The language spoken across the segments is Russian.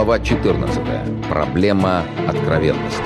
Глава 14. Проблема откровенности.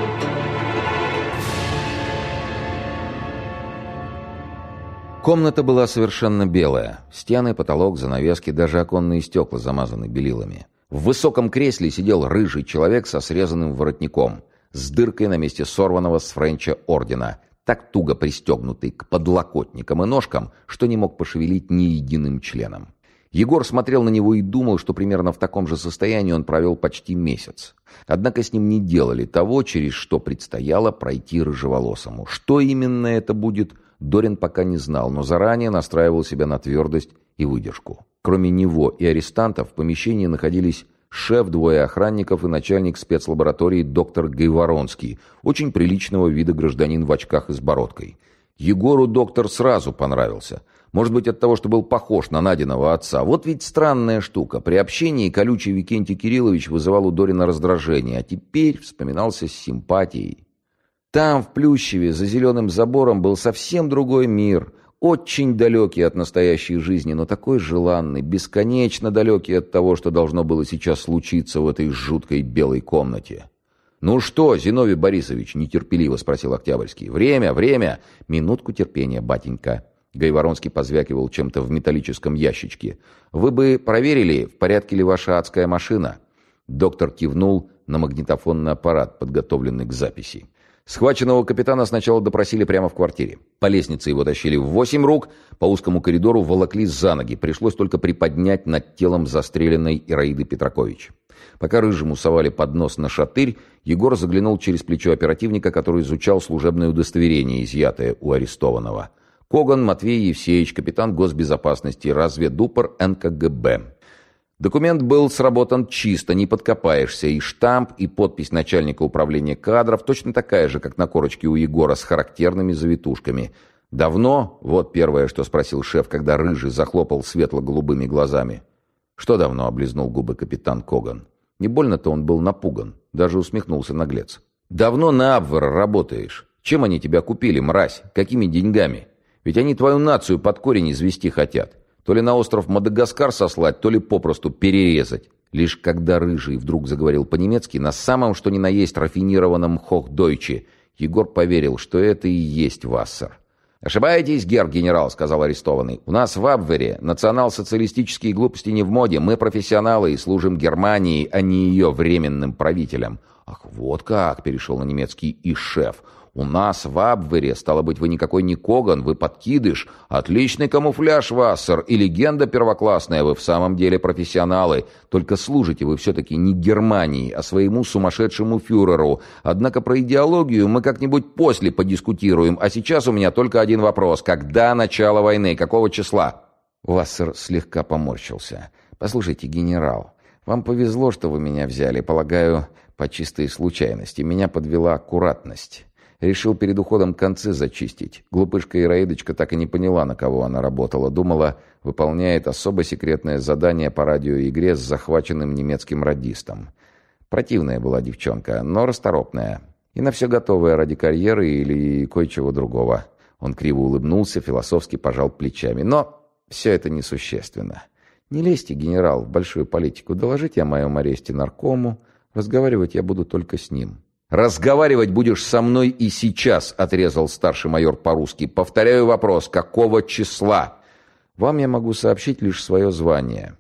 Комната была совершенно белая. Стены, потолок, занавески, даже оконные стекла замазаны белилами. В высоком кресле сидел рыжий человек со срезанным воротником, с дыркой на месте сорванного с Френча ордена, так туго пристегнутый к подлокотникам и ножкам, что не мог пошевелить ни единым членом. Егор смотрел на него и думал, что примерно в таком же состоянии он провел почти месяц. Однако с ним не делали того, через что предстояло пройти рыжеволосому. Что именно это будет, Дорин пока не знал, но заранее настраивал себя на твердость и выдержку. Кроме него и арестантов в помещении находились шеф, двое охранников и начальник спецлаборатории доктор Гайворонский, очень приличного вида гражданин в очках и с бородкой. Егору доктор сразу понравился. Может быть, от того, что был похож на Надиного отца. Вот ведь странная штука. При общении колючий Викентий Кириллович вызывал у Дорина раздражение, а теперь вспоминался с симпатией. Там, в Плющеве, за зеленым забором, был совсем другой мир, очень далекий от настоящей жизни, но такой желанный, бесконечно далекий от того, что должно было сейчас случиться в этой жуткой белой комнате. «Ну что, Зиновий Борисович?» — нетерпеливо спросил Октябрьский. «Время! Минутку терпения, батенька». Гайворонский позвякивал чем-то в металлическом ящичке. «Вы бы проверили, в порядке ли ваша адская машина?» Доктор кивнул на магнитофонный аппарат, подготовленный к записи. Схваченного капитана сначала допросили прямо в квартире. По лестнице его тащили в 8 рук, по узкому коридору волокли за ноги. Пришлось только приподнять над телом застреленной Ираиды Петракович. Пока рыжему совали поднос на шатырь, Егор заглянул через плечо оперативника, который изучал служебное удостоверение, изъятое у арестованного. Коган Матвей Евсеевич, капитан госбезопасности, разведупор НКГБ. Документ был сработан чисто, не подкопаешься, и штамп, и подпись начальника управления кадров точно такая же, как на корочке у Егора, с характерными завитушками. «Давно?» — вот первое, что спросил шеф, когда рыжий захлопал светло-голубыми глазами. «Что давно?» — облизнул губы капитан Коган. Не больно-то он был напуган, даже усмехнулся наглец. «Давно на Абвер работаешь? Чем они тебя купили, мразь? Какими деньгами? Ведь они твою нацию под корень извести хотят. То ли на остров Мадагаскар сослать, то ли попросту перерезать». Лишь когда рыжий вдруг заговорил по-немецки, на самом что ни на есть рафинированном хохдойче, Егор поверил, что это и есть Вассер. «Ошибаетесь, герр-генерал», — сказал арестованный. «У нас в Абвере национал-социалистические глупости не в моде. Мы профессионалы и служим Германии, а не ее временным правителям». «Ах, вот как!» — перешел на немецкий и шеф. «У нас в Абвере, стало быть, вы никакой не Коган, вы подкидыш. Отличный камуфляж, Вассер, и легенда первоклассная, вы в самом деле профессионалы. Только служите вы все-таки не Германии, а своему сумасшедшему фюреру. Однако про идеологию мы как-нибудь после подискутируем, а сейчас у меня только один вопрос. Когда начало войны? Какого числа?» Вассер слегка поморщился. «Послушайте, генерал, вам повезло, что вы меня взяли, полагаю, по чистой случайности. Меня подвела аккуратность. Решил перед уходом концы зачистить. Глупышка Ираидочка так и не поняла, на кого она работала. Думала, выполняет особо секретное задание по радиоигре с захваченным немецким радистом. Противная была девчонка, но расторопная. И на все готовая ради карьеры или кое-чего другого». Он криво улыбнулся, философски пожал плечами. «Но все это несущественно. Не лезьте, генерал, в большую политику. Доложите о моем аресте наркому. Разговаривать я буду только с ним». «Разговаривать будешь со мной и сейчас», — отрезал старший майор по-русски. «Повторяю вопрос. Какого числа?» «Вам я могу сообщить лишь свое звание.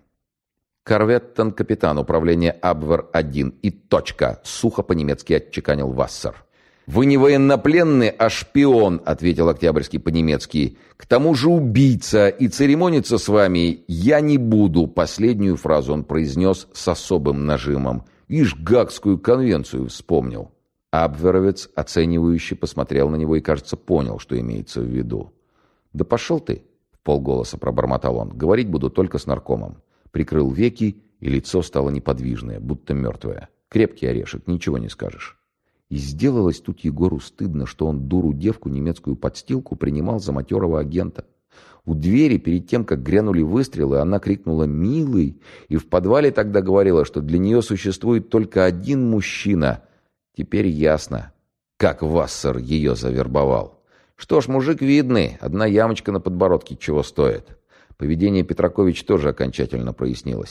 Корветтен-капитан управления Абвер-1 и точка», — сухо по-немецки отчеканил Вассер. «Вы не военнопленный, а шпион», — ответил Октябрьский по-немецки. «К тому же убийца, и церемониться с вами я не буду». Последнюю фразу он произнес с особым нажимом. Ишь, Гаагскую конвенцию вспомнил. Абверовец оценивающе посмотрел на него и, кажется, понял, что имеется в виду. «Да пошел ты!» — вполголоса пробормотал он. «Говорить буду только с наркомом». Прикрыл веки, и лицо стало неподвижное, будто мертвое. Крепкий орешек, ничего не скажешь. И сделалось тут Егору стыдно, что он дуру-девку немецкую подстилку принимал за матерого агента. У двери, перед тем, как грянули выстрелы, она крикнула «Милый!» и в подвале тогда говорила, что для нее существует только один мужчина. Теперь ясно, как Вассер ее завербовал. Что ж, мужик видный, одна ямочка на подбородке чего стоит. Поведение Петракович тоже окончательно прояснилось.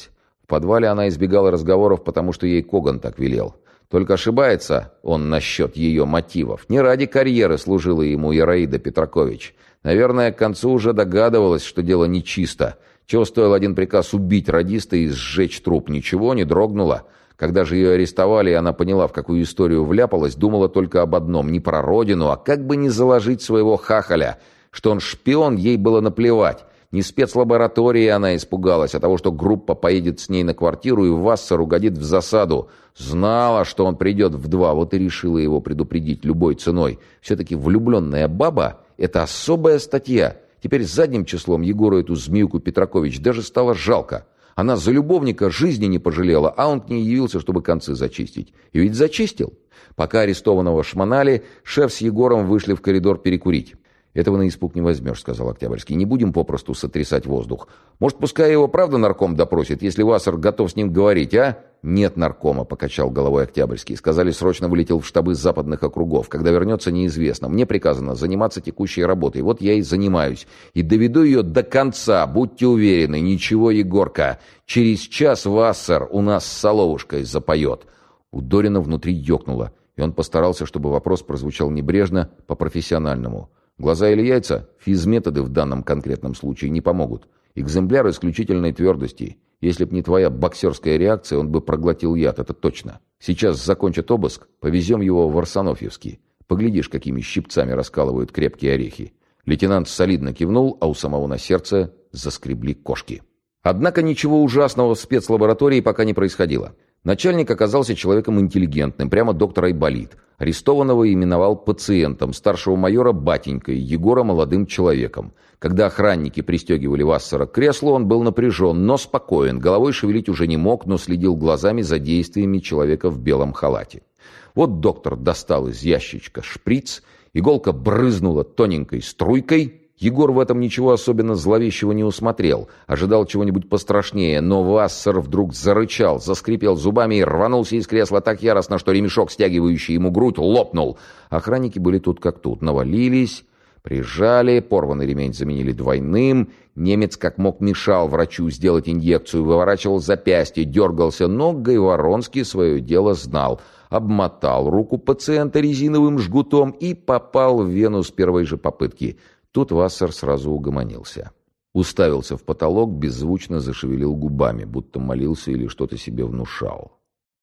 В подвале она избегала разговоров, потому что ей Коган так велел. Только ошибается он насчет ее мотивов. Не ради карьеры служила ему Ираида Петракович. Наверное, к концу уже догадывалась, что дело нечисто. Чего стоил один приказ убить радиста и сжечь труп? Ничего, не дрогнула. Когда же ее арестовали, и она поняла, в какую историю вляпалась, думала только об одном: не про родину, а как бы не заложить своего хахаля. Что он шпион, ей было наплевать. Не спецлаборатории она испугалась, а того, что группа поедет с ней на квартиру и Вассер угодит в засаду. Знала, что он придет в 2, вот и решила его предупредить любой ценой. Все-таки влюбленная баба — это особая статья. Теперь задним числом Егору эту змеюку Петракович даже стало жалко. Она за любовника жизни не пожалела, а он к ней явился, чтобы концы зачистить. И ведь зачистил. Пока арестованного шмонали, шеф с Егором вышли в коридор перекурить. «Этого на испуг не возьмешь», — сказал Октябрьский. «Не будем попросту сотрясать воздух. Может, пускай его правда нарком допросит, если Вассер готов с ним говорить, а?» «Нет наркома», — покачал головой Октябрьский. «Сказали, срочно вылетел в штабы западных округов. Когда вернется, неизвестно. Мне приказано заниматься текущей работой. Вот я и занимаюсь. И доведу ее до конца, будьте уверены. Ничего, Егорка. Через час Вассер у нас с Соловушкой запоет». У Дорина внутри ёкнуло, и он постарался, чтобы вопрос прозвучал небрежно, по-профессиональному. Глаза или яйца? Физметоды в данном конкретном случае не помогут. Экземпляр исключительной твердости. Если б не твоя боксерская реакция, он бы проглотил яд, это точно. Сейчас закончат обыск, повезем его в Арсенофьевский. Поглядишь, какими щипцами раскалывают крепкие орехи. Лейтенант солидно кивнул, а у самого на сердце заскребли кошки. Однако ничего ужасного в спецлаборатории пока не происходило. Начальник оказался человеком интеллигентным, прямо доктор Айболит. Арестованного именовал пациентом, старшего майора батенькой, Егора молодым человеком. Когда охранники пристегивали Вассера к креслу, он был напряжен, но спокоен, головой шевелить уже не мог, но следил глазами за действиями человека в белом халате. Вот доктор достал из ящичка шприц, иголка брызнула тоненькой струйкой. Егор в этом ничего особенно зловещего не усмотрел, ожидал чего-нибудь пострашнее, но Вассер вдруг зарычал, заскрипел зубами и рванулся из кресла так яростно, что ремешок, стягивающий ему грудь, лопнул. Охранники были тут как тут, навалились, прижали, порванный ремень заменили двойным. Немец как мог мешал врачу сделать инъекцию, выворачивал запястье, дергался, но Гайворонский свое дело знал. Обмотал руку пациента резиновым жгутом и попал в вену с первой же попытки. Тут Вассер сразу угомонился. Уставился в потолок, беззвучно зашевелил губами, будто молился или что-то себе внушал.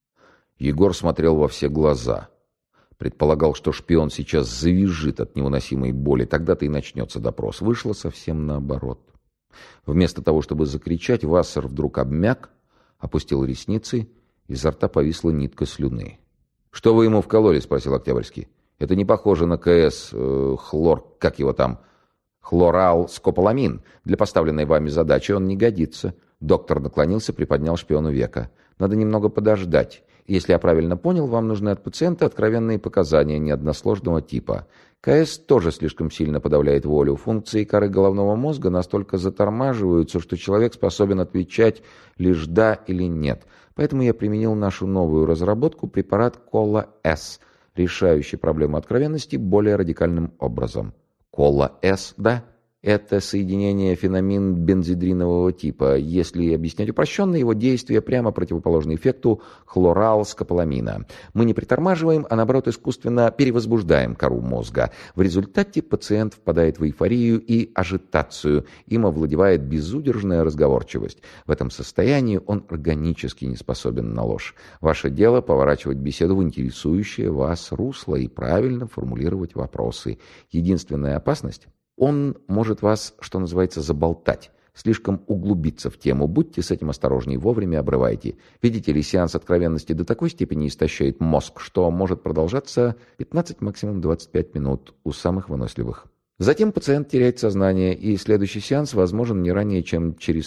Егор смотрел во все глаза. Предполагал, что шпион сейчас завизжит от невыносимой боли. Тогда-то и начнется допрос. Вышло совсем наоборот. Вместо того, чтобы закричать, Вассер вдруг обмяк, опустил ресницы, изо рта повисла нитка слюны. «Что вы ему вкололи?» — спросил Октябрьский. «Это не похоже на КС, хлор, как его там, хлоралскополамин. Для поставленной вами задачи он не годится». Доктор наклонился, приподнял шпиону века. «Надо немного подождать. Если я правильно понял, вам нужны от пациента откровенные показания неодносложного типа. КС тоже слишком сильно подавляет волю. Функции коры головного мозга настолько затормаживаются, что человек способен отвечать лишь «да» или «нет». Поэтому я применил нашу новую разработку, препарат Кола-С, решающий проблему откровенности более радикальным образом. Кола-С, да? Это соединение фенамин-бензидринового типа. Если объяснять упрощенно, его действие прямо противоположно эффекту хлоралскополамина. Мы не притормаживаем, а наоборот искусственно перевозбуждаем кору мозга. В результате пациент впадает в эйфорию и ажитацию. Им овладевает безудержная разговорчивость. В этом состоянии он органически не способен на ложь. Ваше дело — поворачивать беседу в интересующее вас русло и правильно формулировать вопросы. Единственная опасность — он может вас, что называется, заболтать, слишком углубиться в тему. Будьте с этим осторожней, вовремя обрывайте. Видите ли, сеанс откровенности до такой степени истощает мозг, что может продолжаться 15, максимум 25 минут у самых выносливых. Затем пациент теряет сознание, и следующий сеанс возможен не ранее, чем через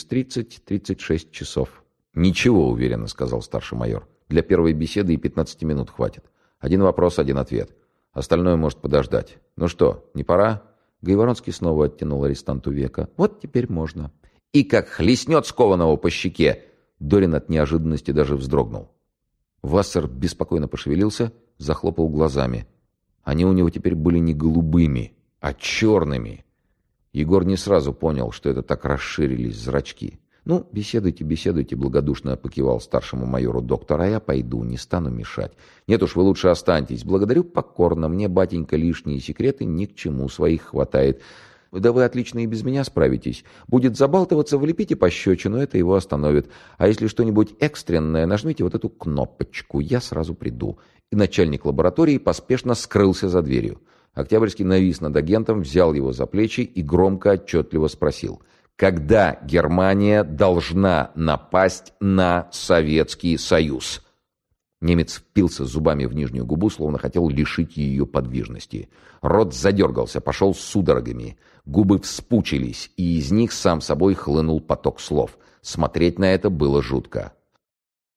30-36 часов. «Ничего, уверенно», — сказал старший майор. «Для первой беседы и 15 минут хватит. Один вопрос, один ответ. Остальное может подождать. Ну что, не пора?» Гайворонский снова оттянул арестанту века. «Вот теперь можно». И как хлестнет скованного по щеке. Дорин от неожиданности даже вздрогнул. Вассер беспокойно пошевелился, захлопал глазами. Они у него теперь были не голубыми, а черными. Егор не сразу понял, что это так расширились зрачки. «Ну, беседуйте, беседуйте», — благодушно покивал старшему майору доктор, «а я пойду, не стану мешать». «Нет уж, вы лучше останьтесь. Благодарю покорно. Мне, батенька, лишние секреты ни к чему, своих хватает. Да вы отлично и без меня справитесь. Будет забалтываться, влепите пощечину, это его остановит. А если что-нибудь экстренное, нажмите вот эту кнопочку, я сразу приду». И начальник лаборатории поспешно скрылся за дверью. Октябрьский навис над агентом, взял его за плечи и громко, отчетливо спросил: «Когда Германия должна напасть на Советский Союз?» Немец впился зубами в нижнюю губу, словно хотел лишить ее подвижности. Рот задергался, пошел судорогами. Губы вспучились, и из них сам собой хлынул поток слов. Смотреть на это было жутко.